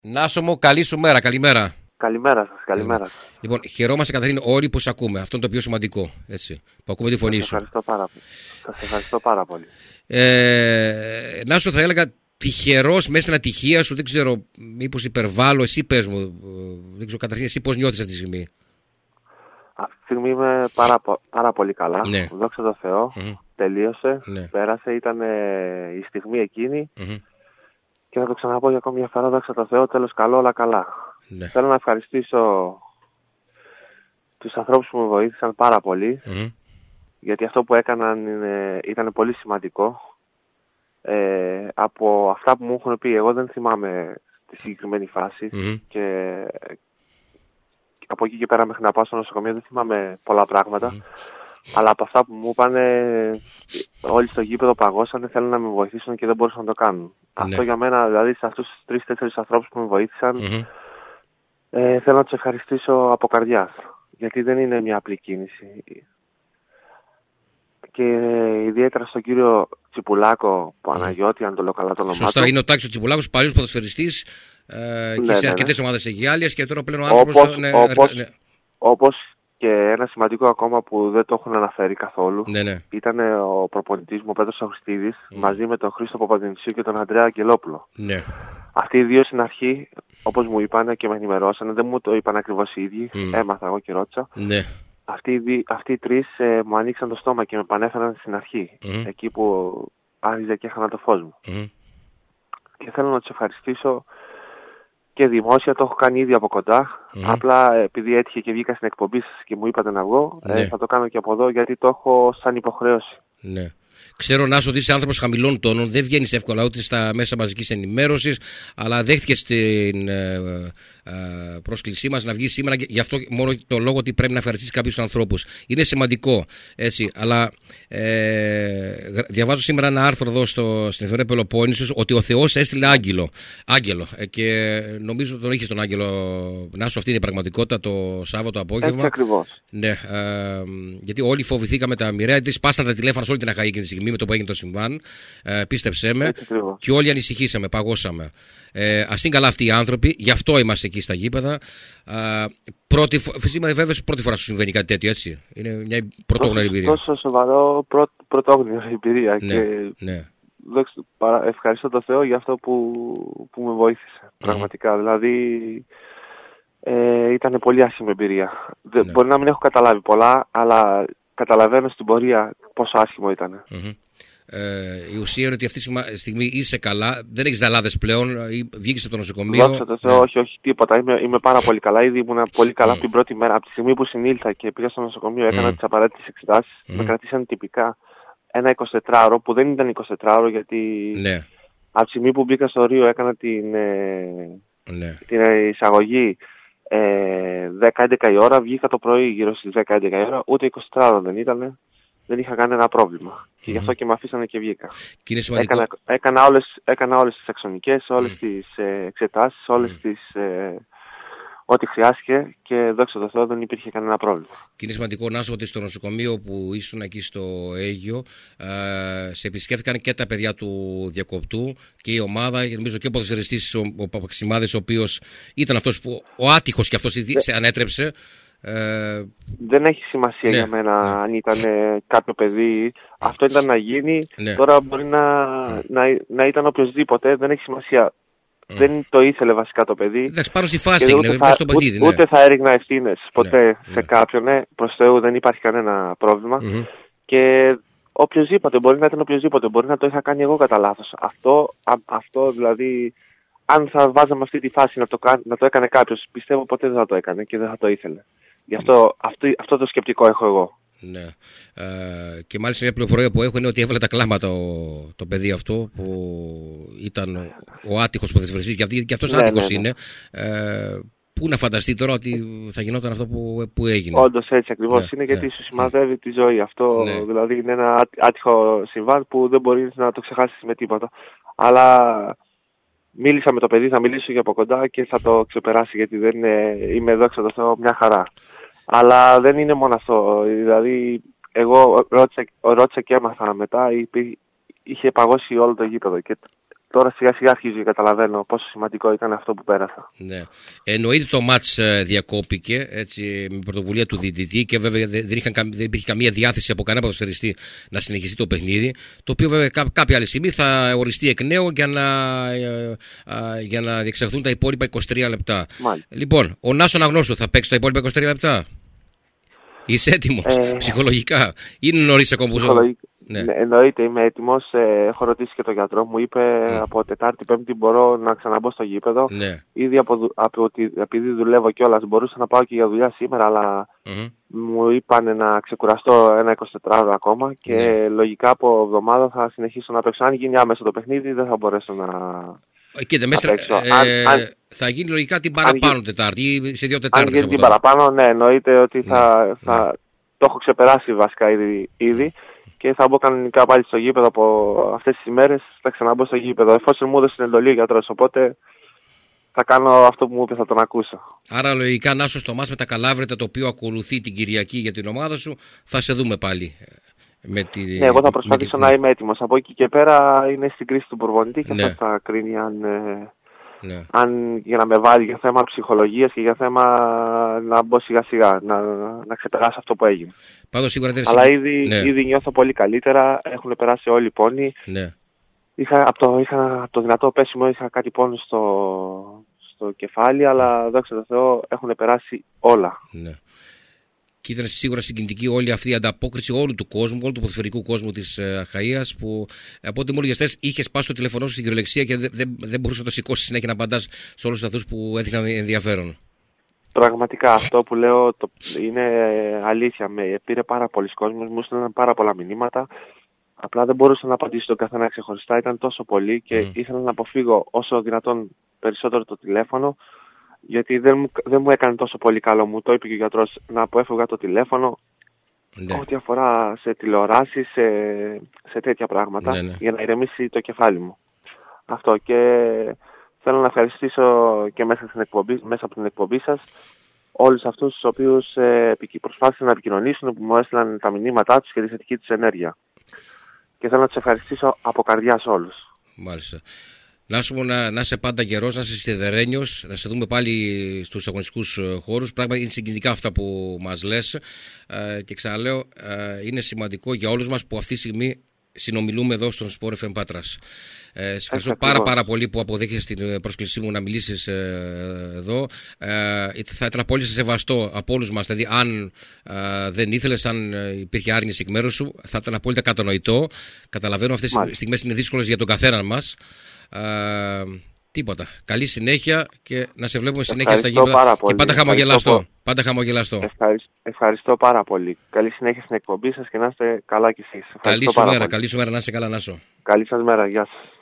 Νάσο μου, καλή σου μέρα, καλημέρα. Καλημέρα σας, καλημέρα σας. Λοιπόν, χαιρόμαστε Καθαρίνη όλοι που σε ακούμε. Αυτό είναι το πιο σημαντικό. Έτσι, που ακούμε τη φωνή σου. Σας ευχαριστώ πάρα πολύ. Νάσο, θα έλεγα τυχερός μέσα στην ατυχία σου. Δεν ξέρω, μήπως υπερβάλλω. Εσύ πες μου. Δεν ξέρω, καταρχήν, εσύ πώς νιώθεις αυτή τη στιγμή? Αυτή τη στιγμή είμαι πάρα πολύ καλά. Ναι. Δόξα τω Θεώ. Τελείωσε. Ναι. Πέρασε. Ήταν η στιγμή εκείνη. Και θα το ξαναπώ για ακόμη μια φορά. Δόξα τω Θεώ. Τέλος καλό, όλα καλά. Ναι. Θέλω να ευχαριστήσω τους ανθρώπους που με βοήθησαν πάρα πολύ. Γιατί αυτό που έκαναν ήταν πολύ σημαντικό. Από αυτά που μου έχουν πει, εγώ δεν θυμάμαι τη συγκεκριμένη φάση. Και από εκεί και πέρα μέχρι να πάω στο νοσοκομείο δεν θυμάμαι πολλά πράγματα. Αλλά από αυτά που μου είπαν, όλοι στο γήπεδο παγώσανε, θέλουν να με βοηθήσουν και δεν μπορούσαν να το κάνουν. Αυτό για μένα, δηλαδή σε αυτούς τους 3-4 ανθρώπους που με βοήθησαν, θέλω να τους ευχαριστήσω από καρδιάς. Γιατί δεν είναι μια απλή κίνηση. Και ιδιαίτερα στον κύριο Τσιπουλάκο Παναγιώτη, αν το λέω καλά το όνομά του. Σωστά, είναι ο Τάκης ο Τσιπουλάκος, παλιός ποδοσφαιριστής και σε αρκετές ομάδες Αιγιάλειας και τώρα πλέον ο άνθρωπος. Όπως και ένα σημαντικό ακόμα που δεν το έχουν αναφέρει καθόλου, ήταν ο προπονητής μου, ο Πέτρος Αγουστίδης, μαζί με τον Χρήστο Παπαδημησίου και τον Αντρέα Αγγελόπουλο. Αυτοί οι δύο στην αρχή, όπως μου είπαν και με ενημερώσανε, δεν μου το είπαν ακριβώς οι ίδιοι, έμαθα εγώ και ρώτησα. Αυτοί οι τρεις μου ανοίξαν το στόμα και με πανέφεραν στην αρχή, εκεί που άρχιζε και έχανα το φως μου. Και θέλω να τους ευχαριστήσω και δημόσια, το έχω κάνει ήδη από κοντά. Απλά επειδή έτυχε και βγήκα στην εκπομπή σας και μου είπατε να βγω, θα το κάνω και από εδώ γιατί το έχω σαν υποχρέωση. Ναι. Ξέρω, Νάσο, ότι είσαι άνθρωπος χαμηλών τόνων, δεν βγαίνεις εύκολα ούτε στα μέσα μαζικής ενημέρωσης, αλλά δέχτηκες την πρόσκλησή μας να βγεις σήμερα, γι' αυτό μόνο το λόγο ότι πρέπει να ευχαριστήσεις κάποιους ανθρώπους. Είναι σημαντικό, έτσι, αλλά διαβάζω σήμερα ένα άρθρο εδώ στην Εφημερίδα Πελοπόννησος ότι ο Θεός έστειλε άγγελο και νομίζω τον είχες τον άγγελο, Νάσο, αυτή είναι η πραγματικότητα το Σάββατο απόγευμα. Έτσι ακριβώς. Ναι, γιατί όλοι φοβηθήκαμε τα μοιραία, γιατί σπάσαν τα τηλέφωνα σε όλη την Αχαΐ εκείνη τη στιγμή με το που έγινε το συμβάν. Πίστεψέ με. Και όλοι ανησυχήσαμε, παγώσαμε. Ας είναι καλά αυτοί οι άνθρωποι, γι' αυτό είμαστε εκεί στα γήπεδα. Βέβαια, πρώτη φορά σου συμβαίνει κάτι τέτοιο, έτσι. Είναι μια πρωτόγνωρη εμπειρία. Τόσο σοβαρό, πρωτόγνωρη εμπειρία. Και ευχαριστώ τον Θεό για αυτό που με βοήθησε. Πραγματικά. Δηλαδή, ήταν πολύ άσχημη εμπειρία. Μπορεί να μην έχω καταλάβει πολλά, αλλά καταλαβαίνω στην πορεία πόσο άσχημο ήταν. Η ουσία είναι ότι αυτή τη στιγμή είσαι καλά, δεν έχεις ζαλάδες πλέον, βγήκες από το νοσοκομείο. Δόξα τω Θεώ, όχι, τίποτα. Είμαι πάρα πολύ καλά. Ήδη ήμουν πολύ καλά από την πρώτη μέρα. Από τη στιγμή που συνήλθα και πήγα στο νοσοκομείο, έκανα τις απαραίτητες εξετάσεις. Με κρατήσαν τυπικά ένα 24ωρο, που δεν ήταν 24ωρο, γιατί από τη στιγμή που μπήκα στο Ρίο έκανα την εισαγωγή 10-11 η ώρα, βγήκα το πρωί γύρω στις 10-11 η ώρα, ούτε 24ωρο δεν ήταν. Δεν είχα κανένα πρόβλημα. Και γι' αυτό και με αφήσανε και βγήκα. Και είναι σημαντικό. Έκανα όλες τις αξονικές, όλες τις εξετάσεις, όλες τις ό,τι χρειάστηκε και δόξα τω Θεώ δεν υπήρχε κανένα πρόβλημα. Και είναι σημαντικό, Νάσο, ότι στο νοσοκομείο που ήσουν εκεί στο Αίγιο σε επισκέφθηκαν και τα παιδιά του διακοπτού και η ομάδα, νομίζω και ο ποδοσφαιριστής ο Παπαξιμάδης, ο οποίος ήταν αυτός που ο άτυχος και αυτός σε ανέτρεψε. Δεν έχει σημασία για μένα αν ήταν κάποιο παιδί. Αυτό ήταν να γίνει. Τώρα μπορεί να ήταν οποιοδήποτε. Δεν έχει σημασία. Δεν το ήθελε βασικά το παιδί. Εντάξει, πάνω στη φάση έγινε. Ούτε θα έριγνα ευθύνες ποτέ σε κάποιον. Προς Θεού δεν υπάρχει κανένα πρόβλημα. Και οποιοδήποτε, μπορεί να ήταν οποιοδήποτε. Μπορεί να το είχα κάνει εγώ κατά λάθος. Αυτό δηλαδή, αν θα βάζαμε αυτή τη φάση να το έκανε κάποιος, πιστεύω ποτέ δεν θα το έκανε και δεν θα το ήθελε. Γι' αυτό το σκεπτικό έχω εγώ. Ναι. Και μάλιστα μια πληροφορία που έχω είναι ότι έβαλε τα κλάματα το παιδί αυτό που ήταν ο άτυχος ποδοσφαιριστής, και αυτός άτυχος είναι. Πού να φανταστεί τώρα ότι θα γινόταν αυτό που έγινε. Όντως έτσι ακριβώς είναι, γιατί σου σημαδεύει τη ζωή. Αυτό δηλαδή είναι ένα άτυχο συμβάν που δεν μπορείς να το ξεχάσεις με τίποτα. Αλλά μίλησα με το παιδί, θα μιλήσω για από κοντά και θα το ξεπεράσει, γιατί δεν είμαι, δόξα τω Θεώ, μια χαρά. Αλλά δεν είναι μόνο αυτό. Δηλαδή, εγώ ρώτησα και έμαθα μετά, είχε παγώσει όλο το γήπεδο. Και τώρα σιγά σιγά αρχίζω και καταλαβαίνω πόσο σημαντικό ήταν αυτό που πέρασα. Ναι. Εννοείται το μάτς διακόπηκε έτσι, με πρωτοβουλία του διαιτητή και βέβαια δεν υπήρχε καμία διάθεση από κανένα ποδοσφαιριστή να συνεχιστεί το παιχνίδι. Το οποίο βέβαια κάποια άλλη στιγμή θα οριστεί εκ νέου για να διεξαχθούν τα υπόλοιπα 23 λεπτά. Μάλιστα. Λοιπόν, ο Νάσο Αγνώστου θα παίξει τα υπόλοιπα 23 λεπτά. Είσαι έτοιμος ψυχολογικά? Είναι νωρίς ακόμα? Ναι, εννοείται, είμαι έτοιμος. Έχω ρωτήσει και τον γιατρό μου. Είπε από Τετάρτη, Πέμπτη μπορώ να ξαναμπω στο γήπεδο. Ναι. Ήδη επειδή δουλεύω κιόλας, μπορούσα να πάω και για δουλειά σήμερα, αλλά μου είπαν να ξεκουραστώ ένα 24ωρο ακόμα και λογικά από εβδομάδα θα συνεχίσω να παίξω. Αν γίνει άμεσα το παιχνίδι, δεν θα μπορέσω να. Κοίτα, θα γίνει λογικά την παραπάνω Τετάρτη ή σε 2 Τετάρτες. Αν γίνει την παραπάνω, ναι, εννοείται ότι το έχω ξεπεράσει βασικά ήδη. Και θα μπω κανονικά πάλι στο γήπεδο από αυτές τις ημέρες. Θα ξαναμπω στο γήπεδο. Εφόσον μου έδωσε την εντολή ο γιατρός, οπότε θα κάνω αυτό που μου είπε, θα τον ακούσω. Άρα, λογικά, Νάσο, στο μάτς με τα Καλάβρητα, το οποίο ακολουθεί την Κυριακή για την ομάδα σου, θα σε δούμε πάλι. Ναι, εγώ θα προσπαθήσω να είμαι έτοιμος. Από εκεί και πέρα είναι στην κρίση του προπονητή και αυτό θα κρίνει αν για να με βάλει για θέμα ψυχολογίας και για θέμα να μπω σιγά σιγά, να ξεπεράσω αυτό που έγινε. Πάντως, σίγουρα δεν αλλά ήδη νιώθω πολύ καλύτερα, έχουν περάσει όλοι οι πόνοι. Ναι. Είχα το δυνατό πέσιμο, είχα κάτι πόνο στο κεφάλι, αλλά δόξα τω Θεώ έχουν περάσει όλα. Ναι. Και ήταν σίγουρα συγκινητική όλη αυτή η ανταπόκριση όλου του κόσμου, όλου του ποδοσφαιρικού κόσμου της Αχαΐας, που από ό,τι μου έλεγες είχε σπάσει το τηλέφωνο σου στην κυριολεξία και δεν μπορούσε να το σηκώσει συνέχεια να απαντάς σε όλους αυτούς που έδειχναν ενδιαφέρον. Πραγματικά αυτό που λέω είναι αλήθεια. Με πήρε πάρα πολλοί κόσμος, μου έστειλαν πάρα πολλά μηνύματα. Απλά δεν μπορούσα να απαντήσω τον καθένα ξεχωριστά, ήταν τόσο πολύ και ήθελα να αποφύγω όσο δυνατόν περισσότερο το τηλέφωνο. Γιατί δεν μου έκανε τόσο πολύ καλό, μου το είπε και ο γιατρός, να αποφεύγα το τηλέφωνο, ό,τι αφορά σε τηλεοράσεις, σε τέτοια πράγματα, για να ηρεμήσει το κεφάλι μου. Αυτό, και θέλω να ευχαριστήσω και μέσα από την εκπομπή σας όλους αυτούς τους οποίους προσπάθησαν να επικοινωνήσουν, που μου έστειλαν τα μηνύματά τους και τη θετική τους ενέργεια. Και θέλω να τους ευχαριστήσω από καρδιάς όλους. Μάλιστα. Να είσαι πάντα γερός, να είσαι σιδερένιος, να σε δούμε πάλι στους αγωνιστικούς χώρους. Πράγματι είναι συγκινητικά αυτά που μας λες και ξαναλέω, είναι σημαντικό για όλους μας που αυτή τη στιγμή συνομιλούμε εδώ στον Sport FM Πάτρας. Σε ευχαριστώ πάρα πολύ που αποδέχεσαι την πρόσκλησή μου να μιλήσεις εδώ. Θα ήταν απόλυτα σεβαστό από όλους μας, δηλαδή αν δεν ήθελες, αν υπήρχε άρνηση εκ μέρους σου, θα ήταν απόλυτα κατανοητό. Καταλαβαίνω αυτές τις στιγμές είναι δύσκολες για τον καθέναν μας. Τίποτα. Καλή συνέχεια και να σε βλέπουμε συνέχεια στα γήπεδα. Και πάντα χαμογελαστό. Ευχαριστώ πάρα πολύ. Καλή συνέχεια στην εκπομπή σας και να είστε καλά κι εσείς. Καλή σου μέρα, να είστε καλά, Νάσο. Καλή σας μέρα, γεια σας.